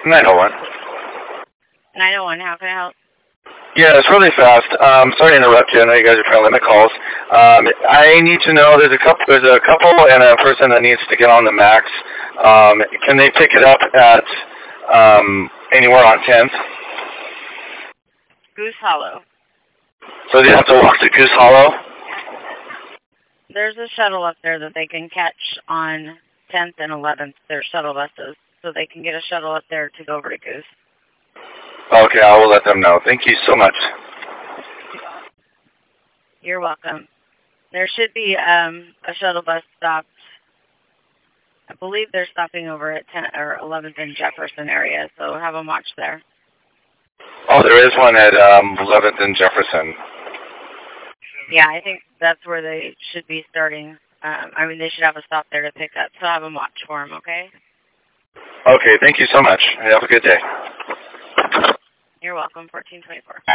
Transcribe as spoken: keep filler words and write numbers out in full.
nine oh one. nine oh one, how can I help? Yeah, it's really fast. Um, sorry to interrupt you. I know you guys are trying to limit calls. Um, I need to know there's a couple, there's a couple and a person that needs to get on the max. Um, can they pick it up at um, anywhere on tenth? Goose Hollow. So they have to walk to Goose Hollow? There's a shuttle up there that they can catch on tenth and eleventh. They're shuttle buses, so they can get a shuttle up there to go over to Goose. Okay, I will let them know. Thank you so much. You're welcome. There should be um, a shuttle bus stopped. I believe they're stopping over at ten or eleventh and Jefferson area, so have them watch there. Oh, there is one at um, eleventh and Jefferson. Yeah, I think that's where they should be starting. Um, I mean, they should have a stop there to pick up, so have them watch for them, okay? Okay, thank you so much. Have a good day. You're welcome, fourteen twenty-four.